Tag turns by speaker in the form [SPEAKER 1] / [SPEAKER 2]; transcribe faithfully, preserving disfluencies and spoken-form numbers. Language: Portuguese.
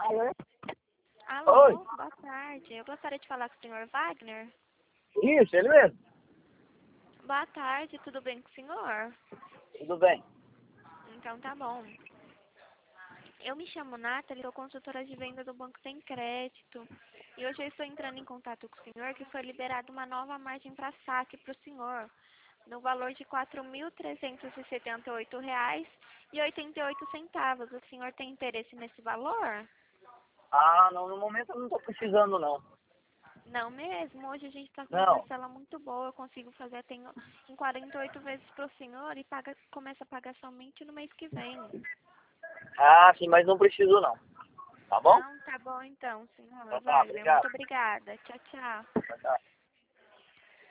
[SPEAKER 1] Alô?
[SPEAKER 2] Alô,
[SPEAKER 1] Oi?
[SPEAKER 2] boa tarde. Eu gostaria de falar com o senhor Wagner.
[SPEAKER 1] Isso, ele mesmo.
[SPEAKER 2] Boa tarde, tudo bem com o senhor?
[SPEAKER 1] Tudo bem.
[SPEAKER 2] Então tá bom. Eu me chamo Nathalie, sou consultora de venda do Banco Sem Crédito. E hoje eu estou entrando em contato com o senhor que foi liberada uma nova margem para saque para o senhor, no valor de quatro mil trezentos e setenta e oito reais e oitenta e oito centavos. O senhor tem interesse nesse valor?
[SPEAKER 1] Ah, não, no momento eu não tô precisando, não.
[SPEAKER 2] Não mesmo, hoje a gente está com uma
[SPEAKER 1] Não.
[SPEAKER 2] parcela muito boa, eu consigo fazer até em em quarenta e oito vezes para o senhor e paga, começa a pagar somente no mês que vem.
[SPEAKER 1] Ah, sim, mas não preciso, não. Tá bom?
[SPEAKER 2] Não, tá bom então, senhor
[SPEAKER 1] Então tá,
[SPEAKER 2] Wagner, muito
[SPEAKER 1] obrigado.
[SPEAKER 2] obrigada. Tchau, tchau.
[SPEAKER 1] Tchau, tchau.